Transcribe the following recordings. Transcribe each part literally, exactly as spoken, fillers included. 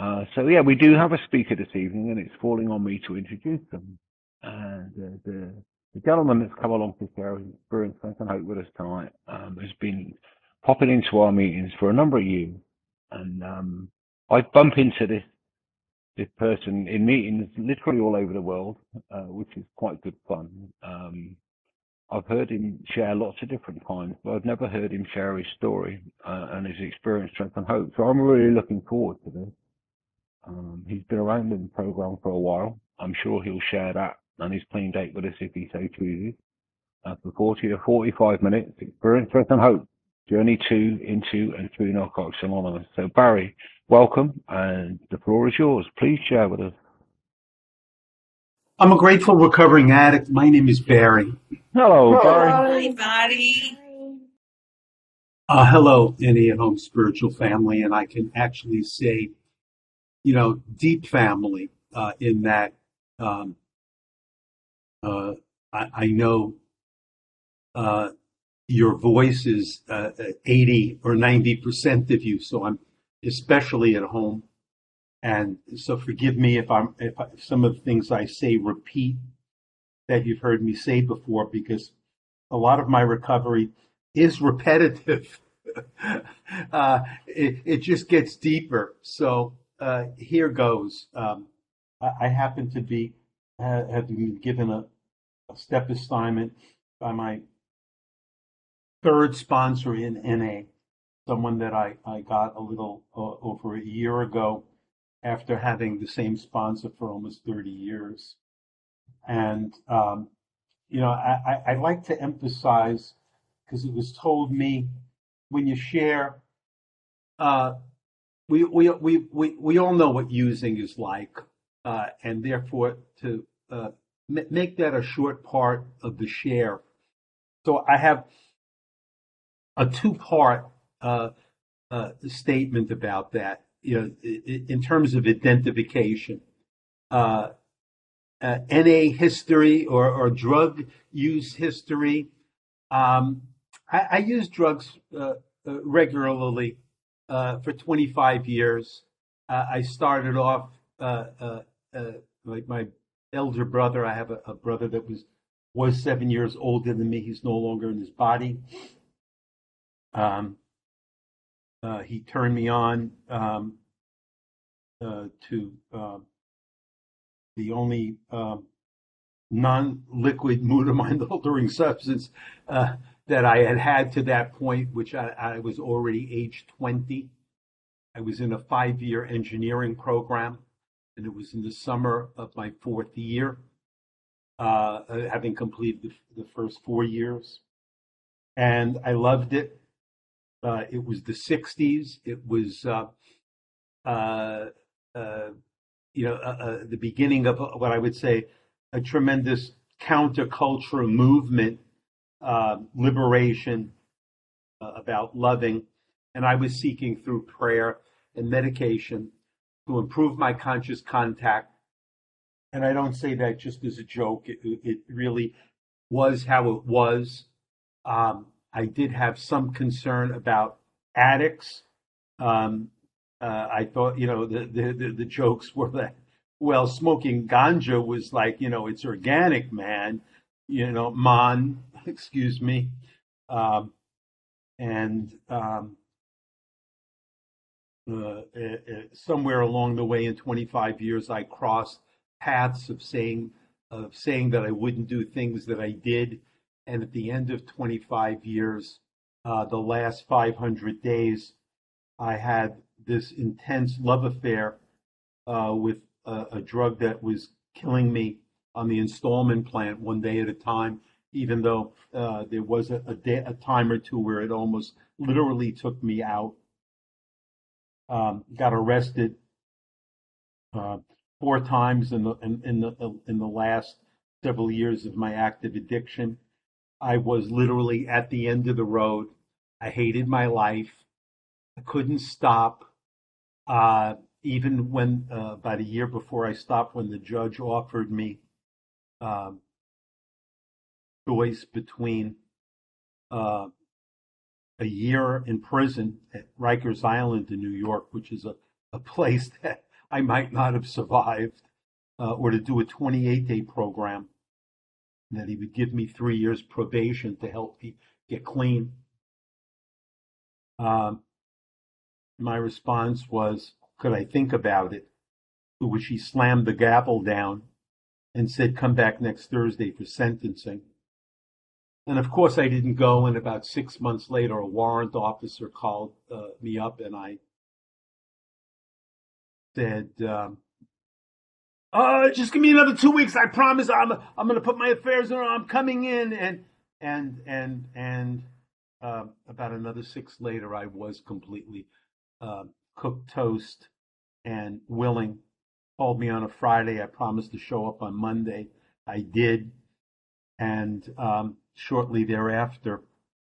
Uh, so yeah, we do have a speaker this evening, and it's falling on me to introduce them. And uh, the the gentleman that's come along to share his experience and hope with us tonight um, has been popping into our meetings for a number of years, and um, I bump into this this person in meetings literally all over the world, uh, which is quite good fun. Um, I've heard him share lots of different times, but I've never heard him share his story uh, and his experience, strength, and hope. So I'm really looking forward to this. Um, he's been around in the program for a while. I'm sure he'll share that and his playing date with us if he so chooses. Uh, for forty to forty-five minutes, experience, strength, and hope. Journey to, into, and through Narcotics Anonymous. So Barry, welcome, and the floor is yours. Please share with us. I'm a grateful recovering addict. My name is Barry. Hello, Barry. Hi, Barry. Uh, hello, N A at Home Spiritual Family, and I can actually say, you know, deep family uh, in that um, uh, I, I know uh, your voice is uh, eighty or ninety percent of you, so I'm especially at home. And so forgive me if I'm if, I, if some of the things I say repeat that you've heard me say before, because a lot of my recovery is repetitive. uh, it, it just gets deeper. So uh, here goes. Um, I, I happen to be uh, have been given a, a step assignment by my third sponsor in N A, someone that I, I got a little uh, over a year ago after having the same sponsor for almost thirty years. And, um, you know, I, I, I like to emphasize, because it was told me, when you share, uh, we, we, we, we, we all know what using is like, uh, and therefore to uh, m- make that a short part of the share. So I have a two-part uh, uh, statement about that, you know, in, in terms of identification. Uh, uh, N A history or, or drug use history. Um, I, I use drugs uh, uh, regularly uh, for twenty-five years. Uh, I started off uh, uh, uh, like my elder brother. I have a, a brother that was was seven years older than me. He's no longer in his body. Um, uh, he turned me on um, uh, to uh, the only um, non-liquid mood mind-altering substance uh, that I had had to that point, which I, I was already age twenty. I was in a five-year engineering program, and it was in the summer of my fourth year, uh, having completed the, the first four years. And I loved it. Uh, it was the sixties. It was, uh, uh, uh, you know, uh, uh, the beginning of what I would say a tremendous counterculture movement, uh, liberation, uh, about loving. And I was seeking through prayer and medication to improve my conscious contact. And I don't say that just as a joke. It, it really was how it was. Um, I did have some concern about addicts. Um, uh, I thought, you know, the, the, the, the jokes were that, well, smoking ganja was like, you know, it's organic, man, you know, man, excuse me. Um, and um, uh, uh, uh, somewhere along the way in twenty-five years, I crossed paths of saying of saying that I wouldn't do things that I did, and at the end of twenty-five years, uh, the last five hundred days, I had this intense love affair uh, with a, a drug that was killing me on the installment plan, one day at a time. Even though uh, there was a, a, day, a time or two where it almost literally took me out. Um, got arrested uh, four times in the in, in the in the last several years of my active addiction. I was literally at the end of the road. I hated my life. I couldn't stop. Uh, even when uh, about a year before I stopped, when the judge offered me um, choice between uh, a year in prison at Rikers Island in New York, which is a, a place that I might not have survived, uh, or to do a twenty-eight day program, that he would give me three years probation to help me get clean. Um, my response was, could I think about it? To which he slammed the gavel down and said, come back next Thursday for sentencing. And of course, I didn't go. And about six months later, a warrant officer called uh, me up, and I said, um, "Uh, just give me another two weeks. I promise. I'm I'm going to put my affairs in order. I'm coming in." And and and and uh, about another six later, I was completely uh, cooked toast and willing. Called me on a Friday. I promised to show up on Monday. I did, and um, shortly thereafter,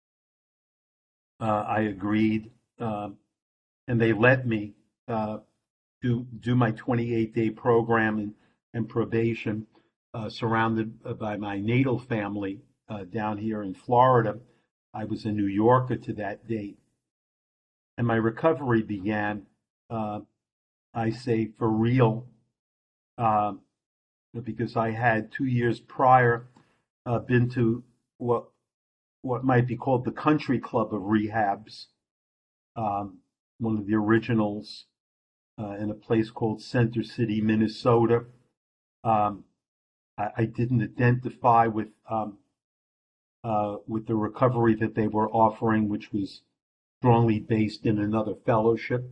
uh, I agreed, uh, and they let me uh, do do my twenty-eight day program and, and probation, uh, surrounded by my natal family uh, down here in Florida. I was a New Yorker to that date, and my recovery began. Uh, I say for real, uh, because I had two years prior uh, been to what what might be called the country club of rehabs, um, one of the originals uh, in a place called Center City, Minnesota. Um, I, I didn't identify with um, uh, with the recovery that they were offering, which was strongly based in another fellowship.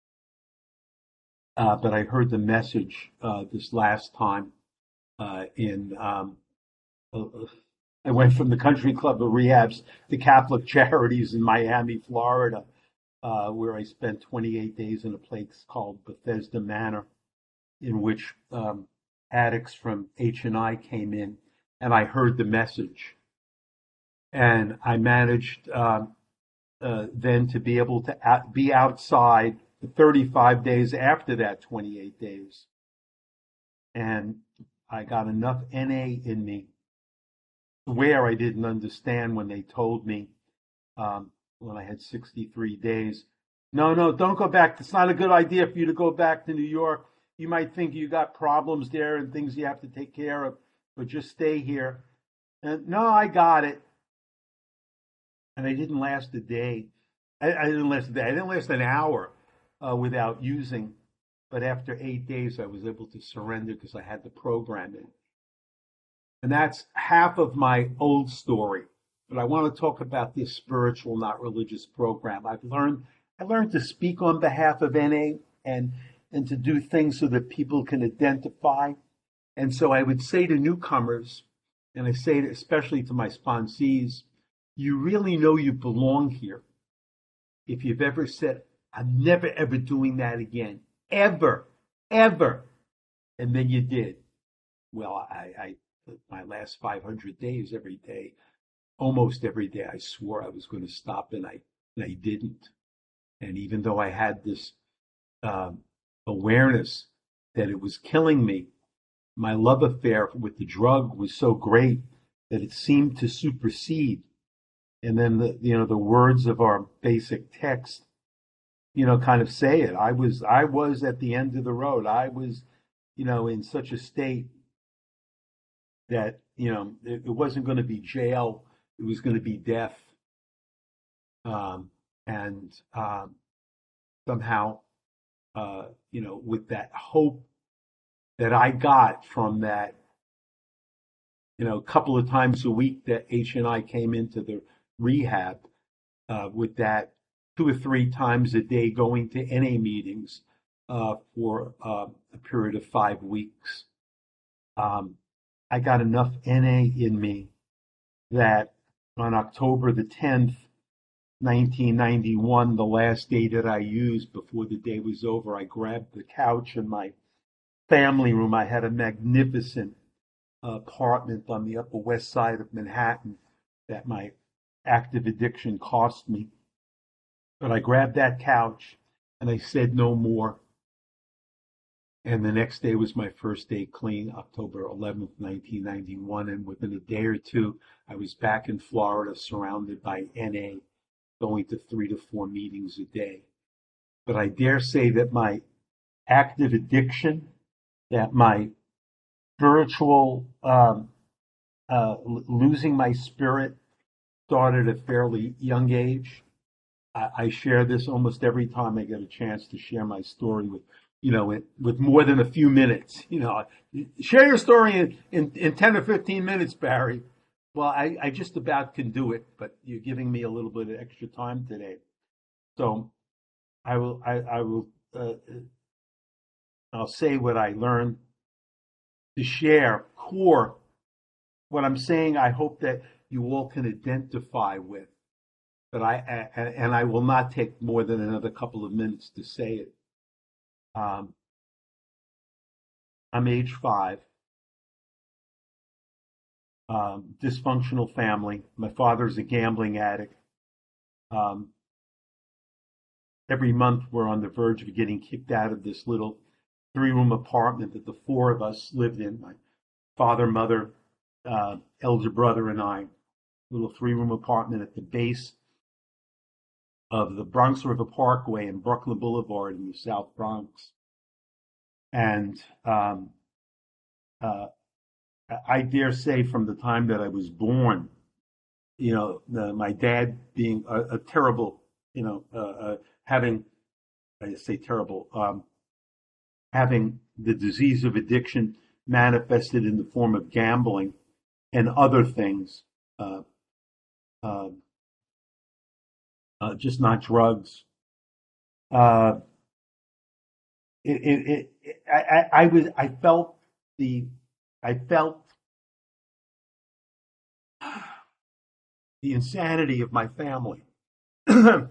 Uh, but I heard the message uh, this last time uh, in. Um, uh, I went from the country club of rehabs to Catholic Charities in Miami, Florida, uh, where I spent twenty-eight days in a place called Bethesda Manor, in which um, addicts from H and I came in, and I heard the message. And I managed um, uh, then to be able to at, be outside for thirty-five days after that twenty-eight days. And I got enough N A in me where I didn't understand when they told me um, when I had sixty-three days, no, no, don't go back. It's not a good idea for you to go back to New York. You might think you got problems there and things you have to take care of, but just stay here. And no, I got it. And I didn't last a day. I, I didn't last a day. I didn't last an hour uh, without using. But after eight days, I was able to surrender because I had the program in. And that's half of my old story. But I want to talk about this spiritual, not religious program. I've learned I learned to speak on behalf of N A and and to do things so that people can identify. And so I would say to newcomers, and I say it especially to my sponsees, you really know you belong here. If you've ever said, I'm never ever doing that again, ever, ever, and then you did. Well, I, I my last five hundred days, every day, almost every day, I swore I was going to stop, and I and I didn't. And even though I had this um, awareness that it was killing me, my love affair with the drug was so great that it seemed to supersede. And then the you know the words of our basic text, you know, kind of say it. I was I was at the end of the road. I was, you know, in such a state that, you know, it, it wasn't going to be jail. It was going to be death. Um, and um, somehow, uh, you know, with that hope that I got from that, you know, a couple of times a week that H and I came into the rehab, uh, with that two or three times a day going to N A meetings uh, for uh, a period of five weeks. Um, I got enough N A in me that on October the tenth, nineteen ninety-one, the last day that I used before the day was over, I grabbed the couch in my family room. I had a magnificent uh, apartment on the Upper West Side of Manhattan that my active addiction cost me. But I grabbed that couch and I said no more. And the next day was my first day clean, October eleventh, nineteen ninety-one. And within a day or two, I was back in Florida surrounded by N A, going to three to four meetings a day. But I dare say that my active addiction, that my spiritual um, uh, losing my spirit started at a fairly young age. I, I share this almost every time I get a chance to share my story with, you know, with, with more than a few minutes. You know, share your story in, in, in ten or fifteen minutes, Barry. Well, I, I just about can do it, but you're giving me a little bit of extra time today. So I will, I, I will, uh, I'll say what I learned to share core. What I'm saying, I hope that you all can identify with. But I, and I will not take more than another couple of minutes to say it. Um, I'm age five, um, dysfunctional family. My father's a gambling addict. Um, every month we're on the verge of getting kicked out of this little three-room apartment that the four of us lived in. My father, mother, uh, elder brother, and I. Little three-room apartment at the base of the Bronx River Parkway and Brooklyn Boulevard in the South Bronx. And um, uh, I dare say from the time that I was born, you know, the, my dad being a, a terrible, you know, uh, uh, having, I say terrible, um, having the disease of addiction manifested in the form of gambling and other things, uh, uh, uh, just not drugs. Uh, it, it, it, it I, I was, I felt the, I felt the insanity of my family. uh,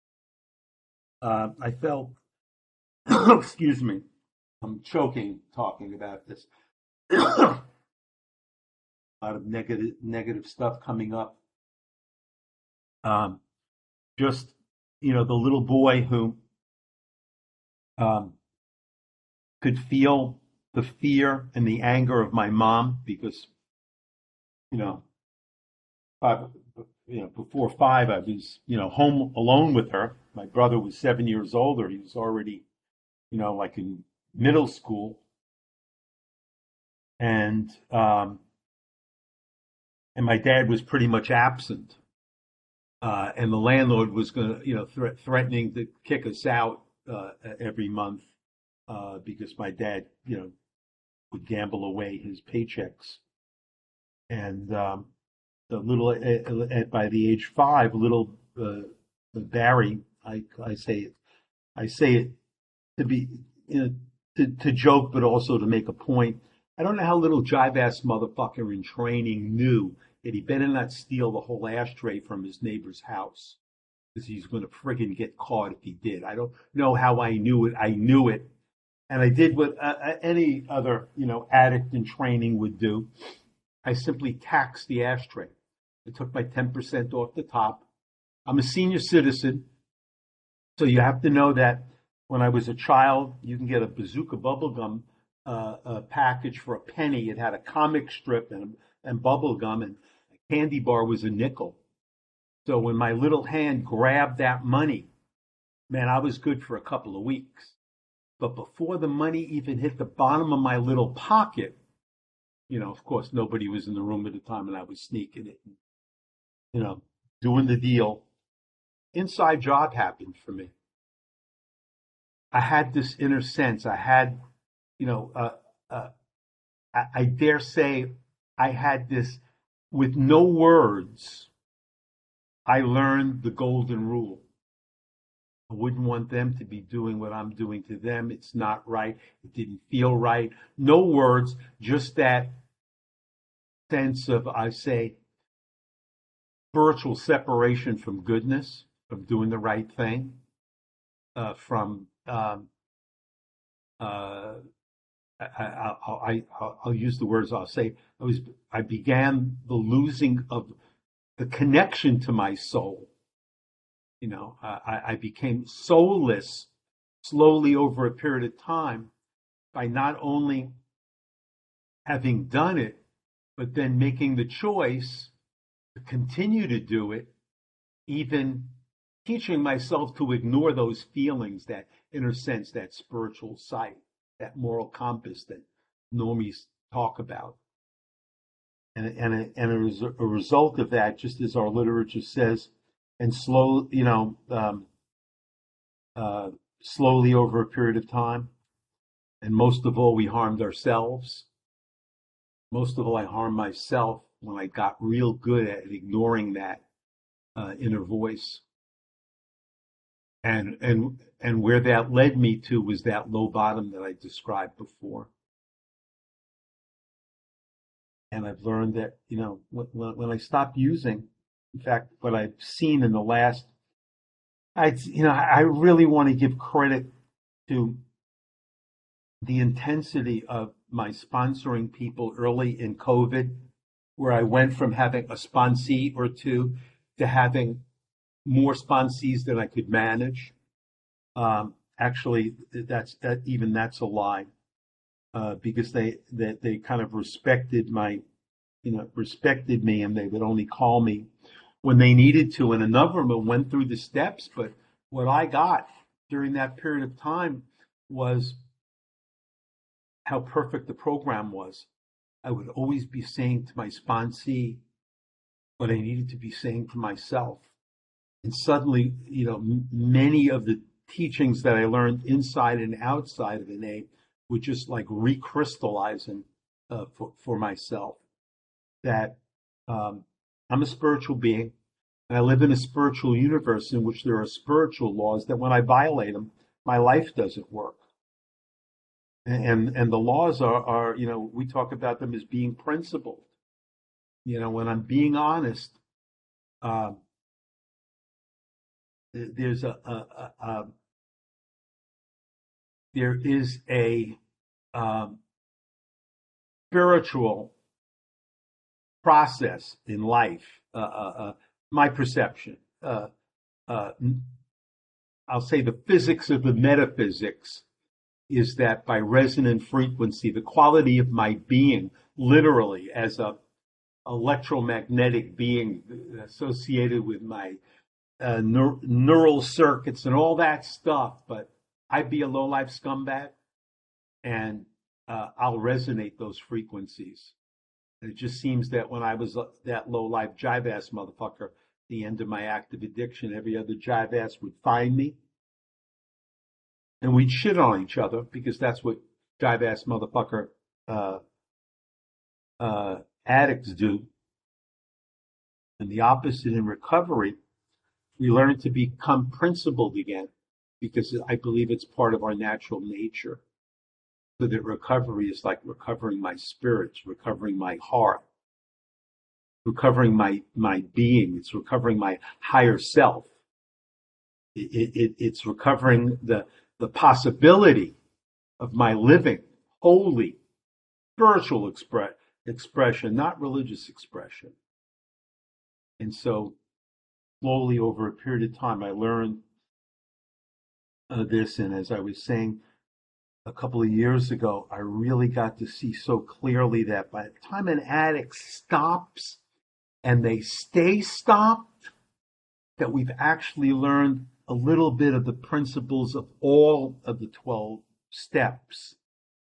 I felt, excuse me, I'm choking talking about this. A lot of negative negative stuff coming up. Um, just you know, the little boy who um, could feel the fear and the anger of my mom because you know, five, you know, before five, I was you know home alone with her. My brother was seven years older. He was already you know like in middle school, and um, and my dad was pretty much absent. Uh, and the landlord was going to, you know, thre- threatening to kick us out uh, every month uh, because my dad, you know, would gamble away his paychecks. And um, the little, at, at, by the age five, little uh, Barry, I, I say it, I say it to be, you know, to, to joke, but also to make a point. I don't know how little jive ass motherfucker in training knew that he better not steal the whole ashtray from his neighbor's house because he's going to friggin' get caught if he did. I don't know how I knew it. I knew it. And I did what uh, any other, you know, addict in training would do. I simply taxed the ashtray. I took my ten percent off the top. I'm a senior citizen, so you have to know that when I was a child, you can get a Bazooka bubblegum uh, uh, package for a penny. It had a comic strip and, and bubble gum, and a candy bar was a nickel. So when my little hand grabbed that money, man, I was good for a couple of weeks. But before the money even hit the bottom of my little pocket, you know, of course, nobody was in the room at the time, and I was sneaking it, you know, doing the deal. Inside job happened for me. I had this inner sense. I had, you know, uh, uh, I, I dare say I had this with no words. I learned the golden rule. I wouldn't want them to be doing what I'm doing to them. It's not right. It didn't feel right. No words, just that sense of, I say, spiritual separation from goodness, from doing the right thing, uh, from um, uh, I, I, I, I'll use the words I'll say. I was I began the losing of the connection to my soul. You know, I, I became soulless slowly over a period of time by not only having done it, but then making the choice to continue to do it, even teaching myself to ignore those feelings that in a sense, that spiritual sight, that moral compass that normies talk about. And, and, and as a result of that, just as our literature says, and slow, you know, um, uh, slowly over a period of time, and most of all, we harmed ourselves. Most of all, I harmed myself when I got real good at ignoring that uh, inner voice. And, and, and where that led me to was that low bottom that I described before. And I've learned that, you know, when, when I stopped using, in fact, what I've seen in the last, I, you know, I really want to give credit to the intensity of my sponsoring people early in COVID, where I went from having a sponsee or two to having more sponsees than I could manage. Um, actually, that's that even that's a lie, uh, because they that they, they kind of respected my, you know, respected me, and they would only call me when they needed to. And a number of them went through the steps, but what I got during that period of time was how perfect the program was. I would always be saying to my sponsee what I needed to be saying to myself. And suddenly, you know, m- many of the teachings that I learned inside and outside of N A were just like recrystallizing uh, for, for myself. That um, I'm a spiritual being, and I live in a spiritual universe in which there are spiritual laws that when I violate them, my life doesn't work. And and the laws are, are, you know, we talk about them as being principled. You know, when I'm being honest, uh, there's a, a, a, a there is a um, spiritual process in life. Uh, uh, uh, my perception, uh, uh, I'll say the physics of the metaphysics is that by resonant frequency, the quality of my being, literally as a electromagnetic being associated with my uh, neur- neural circuits and all that stuff, but I'd be a low-life scumbag, and uh, I'll resonate those frequencies. And it just seems that when I was uh, that low-life jive-ass motherfucker, the end of my active addiction, every other jive-ass would find me, and we'd shit on each other because that's what jive-ass motherfucker uh, uh, addicts do. And the opposite in recovery, we learn to become principled again because I believe it's part of our natural nature. So that recovery is like recovering my spirits, recovering my heart, recovering my, my being. It's recovering my higher self. It, it, it's recovering the, the possibility of my living holy, spiritual expre- expression, not religious expression. And so slowly over a period of time, I learned uh, this. And as I was saying a couple of years ago, I really got to see so clearly that by the time an addict stops and they stay stopped, that we've actually learned a little bit of the principles of all of the twelve steps.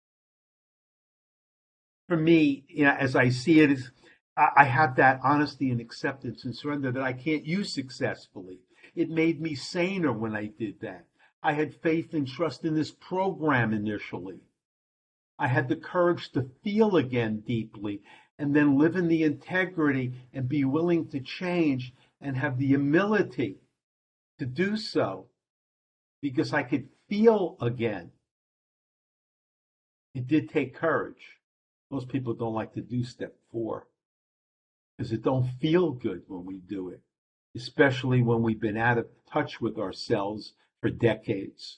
For me, you know, as I see it, is I have that honesty and acceptance and surrender that I can't use successfully. It made me saner when I did that. I had faith and trust in this program initially. I had the courage to feel again deeply and then live in the integrity and be willing to change and have the humility to do so because I could feel again. It did take courage. Most people don't like to do step four because it don't feel good when we do it, especially when we've been out of touch with ourselves for decades.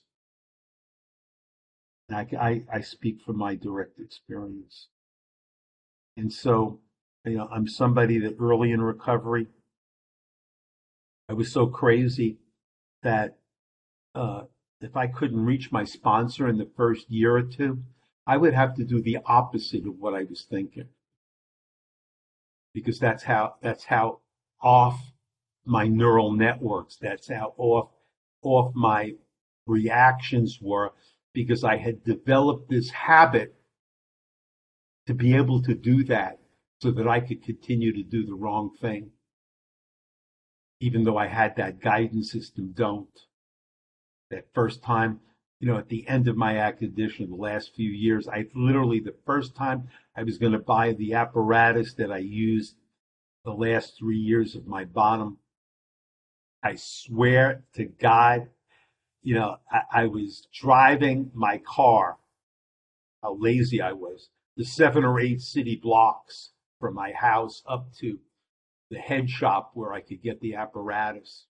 And I, I, I speak from my direct experience. And so, you know, I'm somebody that early in recovery, I was so crazy that uh, if I couldn't reach my sponsor in the first year or two, I would have to do the opposite of what I was thinking. Because that's how that's how off my neural networks, that's how off off my reactions were, because I had developed this habit to be able to do that so that I could continue to do the wrong thing, even though I had that guidance system. Don't. That first time, you know, at the end of my acquisition, the last few years, I literally, the first time I was going to buy the apparatus that I used the last three years of my bottom, I swear to God, you know, I, I was driving my car, how lazy I was, the seven or eight city blocks from my house up to the head shop where I could get the apparatus.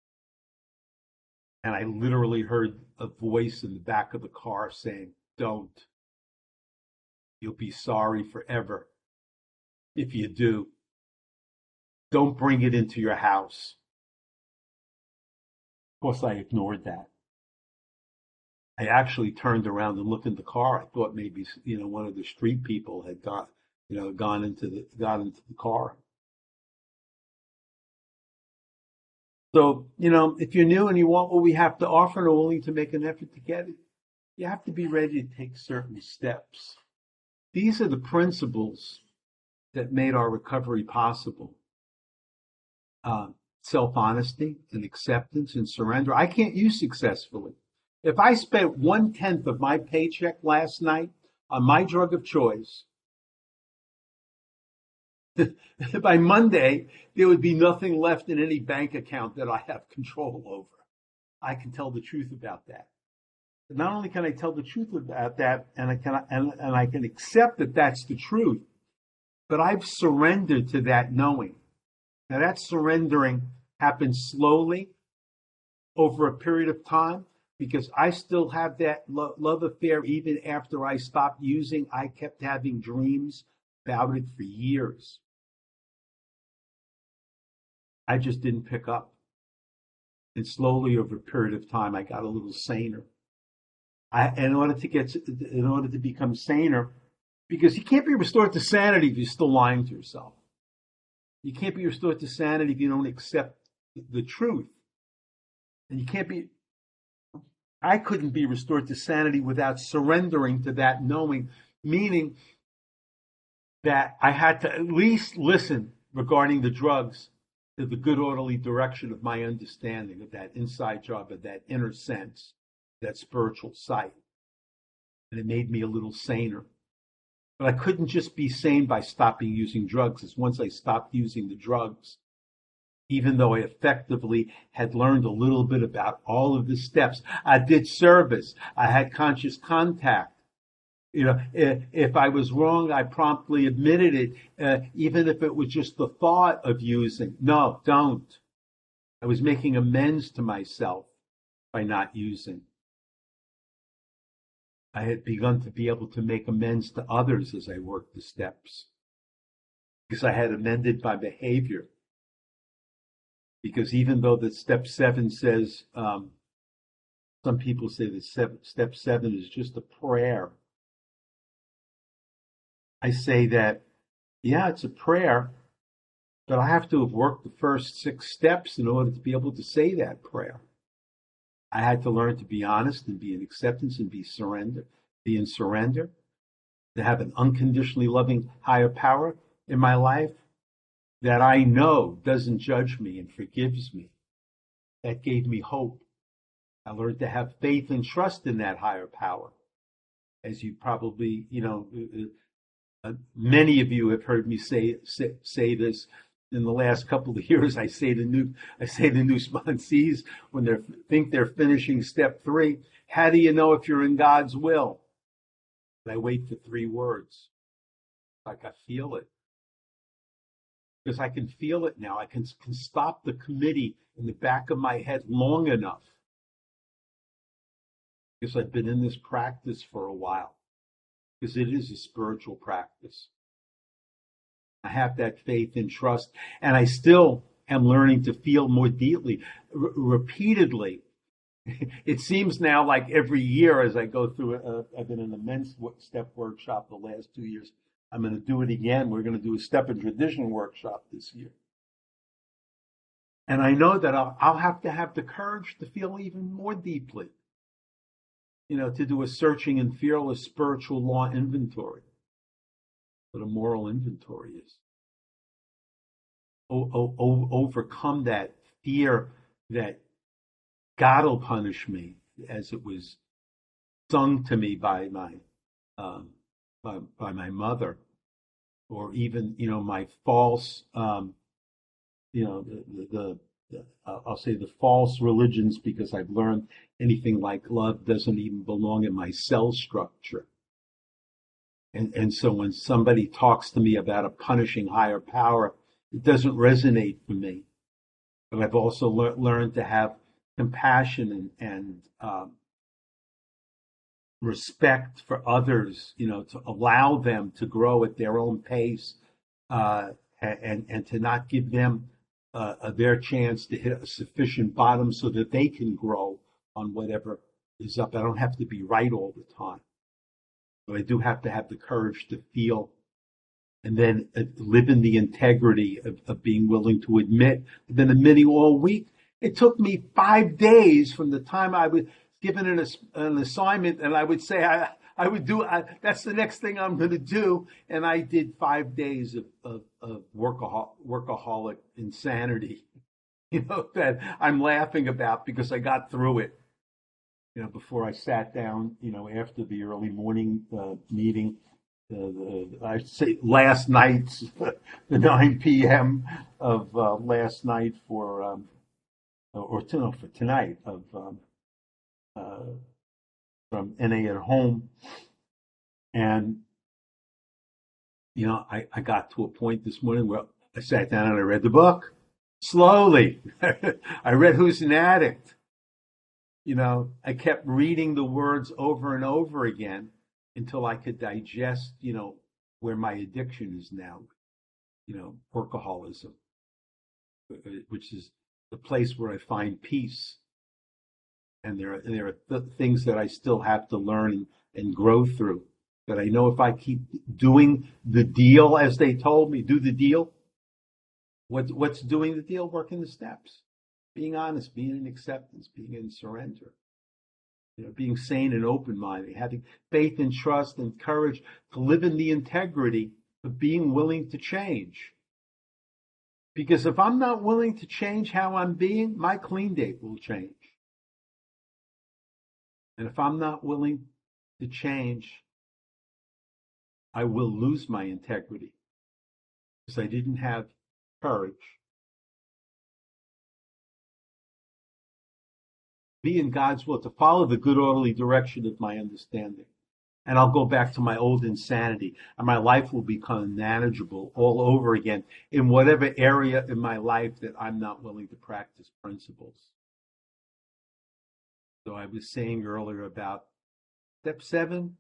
And I literally heard a voice in the back of the car saying, don't. You'll be sorry forever if you do. Don't bring it into your house. Of course, I ignored that. I actually turned around and looked in the car. I thought maybe, you know, one of the street people had got, you know, gone into the got into the car. So, you know, if you're new and you want what we have to offer and are willing to make an effort to get it, you have to be ready to take certain steps. These are the principles that made our recovery possible. Uh, self-honesty and acceptance and surrender. I can't use successfully. If I spent one-tenth of my paycheck last night on my drug of choice, by Monday, there would be nothing left in any bank account that I have control over. I can tell the truth about that. But not only can I tell the truth about that, and I can and, and I can accept that that's the truth, but I've surrendered to that knowing. Now that surrendering happens slowly over a period of time, because I still have that lo- love affair even after I stopped using. I kept having dreams about it for years. I just didn't pick up. And slowly over a period of time, I got a little saner. I, in order to get, in order to become saner, because you can't be restored to sanity if you're still lying to yourself. You can't be restored to sanity if you don't accept the truth. And you can't be, I couldn't be restored to sanity without surrendering to that knowing, meaning that I had to at least listen regarding the drugs to the good orderly direction of my understanding of that inside job, of that inner sense, that spiritual sight. And it made me a little saner. But I couldn't just be sane by stopping using drugs. It's once I stopped using the drugs, even though I effectively had learned a little bit about all of the steps. I did service. I had conscious contact. You know, if I was wrong, I promptly admitted it, uh, even if it was just the thought of using. No, don't. I was making amends to myself by not using. I had begun to be able to make amends to others as I worked the steps, because I had amended my behavior. Because even though the step seven says, um, some people say that step, step seven is just a prayer. I say that, yeah, it's a prayer, but I have to have worked the first six steps in order to be able to say that prayer. I had to learn to be honest and be in acceptance and be surrender, be in surrender, to have an unconditionally loving higher power in my life that I know doesn't judge me and forgives me. That gave me hope. I learned to have faith and trust in that higher power. As you probably, you know, uh, many of you have heard me say, say say this in the last couple of years. I say to new I say to new sponsees when they think they're finishing step three, how do you know if you're in God's will? And I wait for three words, like I feel it. Because I can feel it now. I can, can stop the committee in the back of my head long enough. Because I've been in this practice for a while. Because it is a spiritual practice. I have that faith and trust. And I still am learning to feel more deeply, r- repeatedly. It seems now like every year as I go through, a, I've been in a men's step workshop the last two years. I'm going to do it again. We're going to do a step and tradition workshop this year. And I know that I'll, I'll have to have the courage to feel even more deeply. you know, to do a searching and fearless spiritual law inventory. What a moral inventory is. O- o- o- overcome that fear that God will punish me, as it was sung to me by my um, by, by my mother, or even you know my false um, you know the, the, the, the uh, I'll say the false religions, because I've learned anything like love doesn't even belong in my cell structure. And, and so when somebody talks to me about a punishing higher power, it doesn't resonate for me. But I've also lear- learned to have compassion and, and um, respect for others, you know, to allow them to grow at their own pace, uh, and, and to not give them uh, their chance to hit a sufficient bottom so that they can grow on whatever is up. I don't have to be right all the time. But I do have to have the courage to feel, and then uh, live in the integrity of, of being willing to admit. I've been admitting all week. It took me five days from the time I was given an, an assignment, and I would say I, I would do. I, that's the next thing I'm going to do, and I did five days of, of, of workaholic, workaholic insanity. You know, that I'm laughing about because I got through it. You know, before I sat down, you know, after the early morning uh, meeting, uh, the, I say last night's, the nine p m of uh, last night for, um, or to, no, for tonight of um, uh, from N A at Home. And, you know, I, I got to a point this morning where I sat down and I read the book slowly. I read Who's an Addict? You know, I kept reading the words over and over again until I could digest, you know, where my addiction is now, you know, workaholism, which is the place where I find peace. And there are, there are th- things that I still have to learn and grow through. But I know if I keep doing the deal, as they told me, do the deal. What, what's doing the deal? Working the steps, being honest, being in acceptance, being in surrender. You know, being sane and open-minded, having faith and trust and courage to live in the integrity of being willing to change. Because if I'm not willing to change how I'm being, my clean date will change. And if I'm not willing to change, I will lose my integrity because I didn't have courage. Be in God's will, to follow the good orderly direction of my understanding. And I'll go back to my old insanity, and my life will become manageable all over again in whatever area in my life that I'm not willing to practice principles. So I was saying earlier about step seven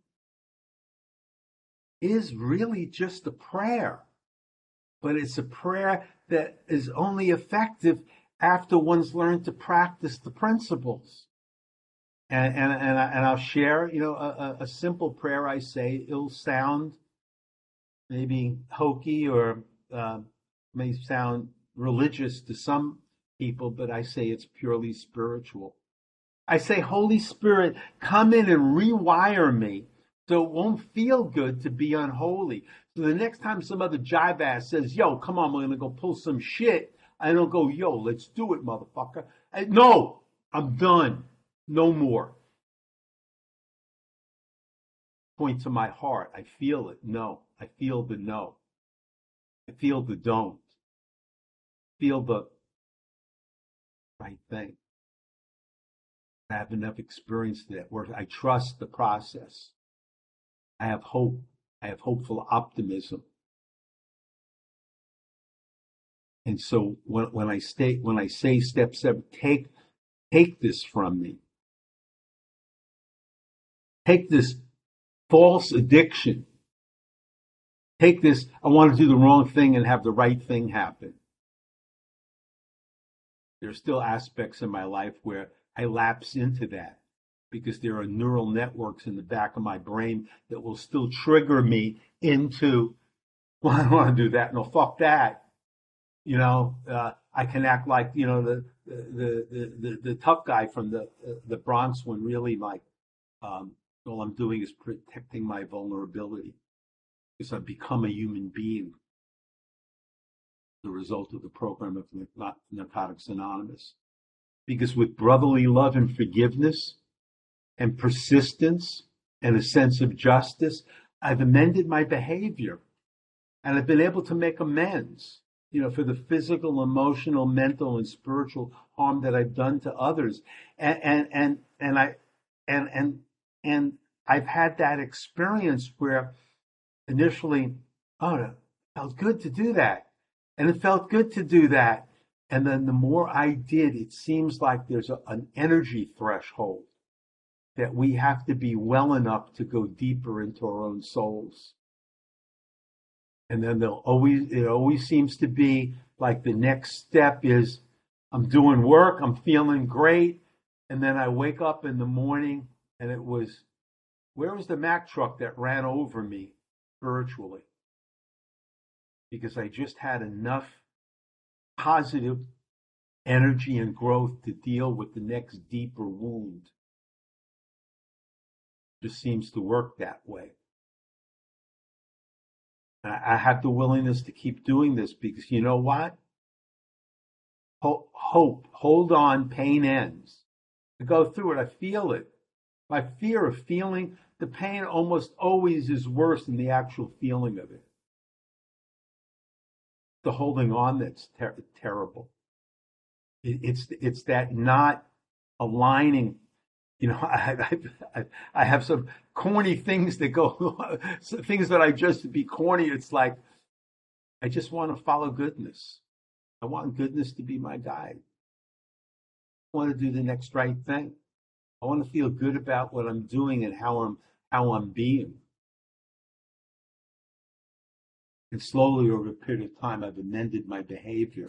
is really just a prayer, but it's a prayer that is only effective after one's learned to practice the principles. And and and, I, and I'll share, you know, a, a simple prayer I say. It'll sound maybe hokey or uh, may sound religious to some people, but I say it's purely spiritual. I say, Holy Spirit, come in and rewire me so it won't feel good to be unholy. So the next time some other jive ass says, yo, come on, we're going to go pull some shit, I don't go, yo, let's do it, motherfucker. I, no, I'm done. No more. Point to my heart. I feel it. No. I feel the no. I feel the don't. Feel the right thing. I have enough experience that where I trust the process. I have hope. I have hopeful optimism. And so when, when I stay, when I say step seven, take, take this from me. Take this false addiction. Take this, I want to do the wrong thing and have the right thing happen. There are still aspects in my life where I lapse into that because there are neural networks in the back of my brain that will still trigger me into, well, I don't want to do that. No, fuck that. You know, uh, I can act like, you know, the, the, the, the, the tough guy from the, the Bronx one, really like, Um, all I'm doing is protecting my vulnerability because I've become a human being as a result of the program of Narcotics Anonymous. Because with brotherly love and forgiveness and persistence and a sense of justice, I've amended my behavior and I've been able to make amends, you know, for the physical, emotional, mental, and spiritual harm that I've done to others. And and and, and I and and and I've had that experience where initially, oh, it felt good to do that. And it felt good to do that. And then the more I did, it seems like there's a, an energy threshold that we have to be well enough to go deeper into our own souls. And then there'll always, it always seems to be like the next step is I'm doing work, I'm feeling great. And then I wake up in the morning and it was, where was the Mack truck that ran over me spiritually? Because I just had enough positive energy and growth to deal with the next deeper wound. Just seems to work that way. I have the willingness to keep doing this because you know what? Hope, hold on, pain ends. I go through it, I feel it. My fear of feeling the pain almost always is worse than the actual feeling of it. The holding on that's ter- terrible. It, it's it's that not aligning. You know, I, I I have some corny things that go, things that I just to be corny. It's like I just want to follow goodness. I want goodness to be my guide. I want to do the next right thing. I want to feel good about what I'm doing and how I'm how I'm being. And slowly over a period of time, I've amended my behavior.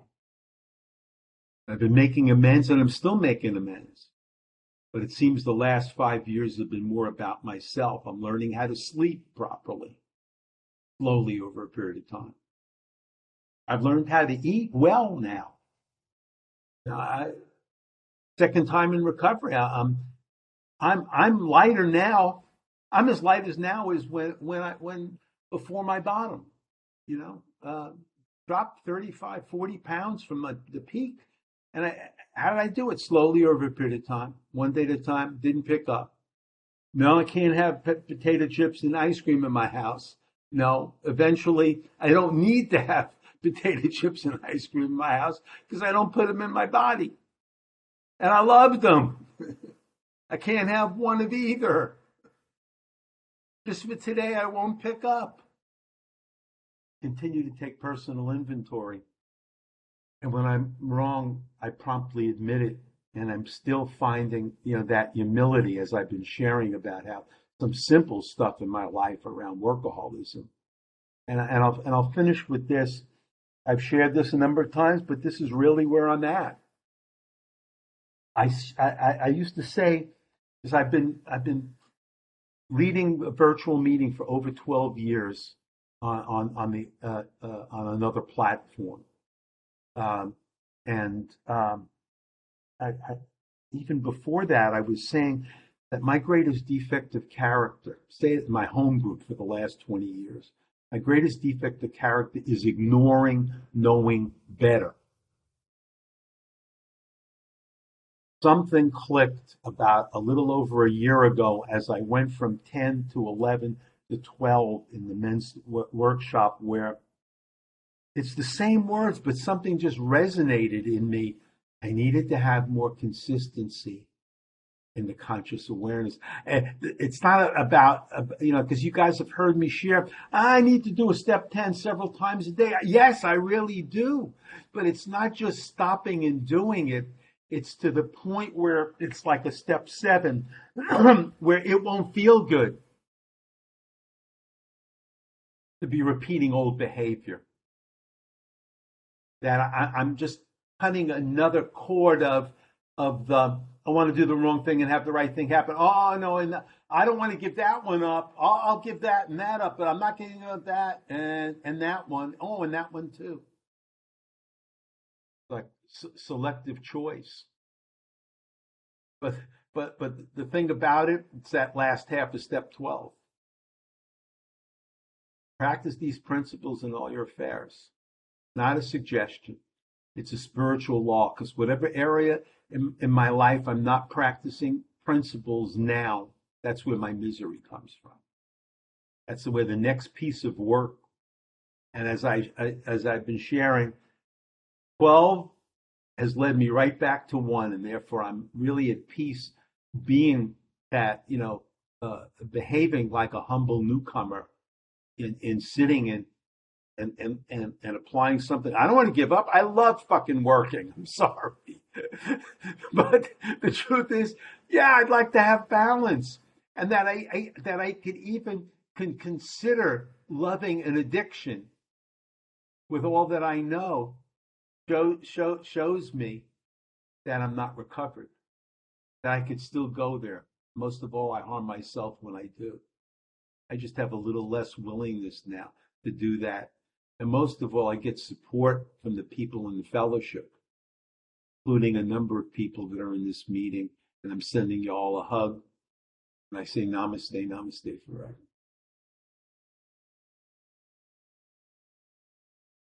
I've been making amends, and I'm still making amends. But it seems the last five years have been more about myself. I'm learning how to sleep properly, slowly over a period of time. I've learned how to eat well now. I, second time in recovery, I'm I'm I'm lighter now. I'm as light as now as when when I when before my bottom. You know, uh, dropped thirty-five, forty pounds from my, the peak. And I, how did I do it? Slowly over a period of time, one day at a time, didn't pick up. No, I can't have potato chips and ice cream in my house. No, eventually I don't need to have potato chips and ice cream in my house because I don't put them in my body. And I love them. I can't have one of either. Just for today, I won't pick up. Continue to take personal inventory. And when I'm wrong, I promptly admit it. And I'm still finding, you know, that humility as I've been sharing about how some simple stuff in my life around workaholism. And, and I'll and I'll finish with this. I've shared this a number of times, but this is really where I'm at. I, I, I used to say, because I've been I've been leading a virtual meeting for over twelve years on on, on the uh, uh, on another platform, um, and um, I, I, even before that, I was saying that my greatest defect of character, say it in my home group for the last twenty years, my greatest defect of character is ignoring knowing better. Something clicked about a little over a year ago as I went from ten to eleven to twelve in the men's w- workshop where it's the same words, but something just resonated in me. I needed to have more consistency in the conscious awareness. It's not about, you know, because you guys have heard me share, I need to do a step ten several times a day. Yes, I really do. But it's not just stopping and doing it. It's to the point where it's like a step seven, where it won't feel good to be repeating old behavior. That I, I'm just cutting another cord of of the I want to do the wrong thing and have the right thing happen. Oh no, and I don't want to give that one up. I'll, I'll give that and that up, but I'm not giving up that and and that one. Oh, and that one too. Like s- selective choice. But but but the thing about it, it's that last half of step twelve. Practice these principles in all your affairs. Not a suggestion. It's a spiritual law, because whatever area in, in my life I'm not practicing principles now, that's where my misery comes from. That's where the next piece of work. And as I, I as I've been sharing, twelve has led me right back to one, and therefore I'm really at peace being that, you know, uh, behaving like a humble newcomer in, in sitting in and, and, and, and applying something. I don't want to give up. I love fucking working. I'm sorry. But the truth is, yeah, I'd like to have balance. And that I, I that I could even can consider loving an addiction with all that I know show, show, shows me that I'm not recovered, that I could still go there. Most of all, I harm myself when I do. I just have a little less willingness now to do that. And most of all, I get support from the people in the fellowship, including a number of people that are in this meeting. And I'm sending you all a hug. And I say namaste, namaste forever.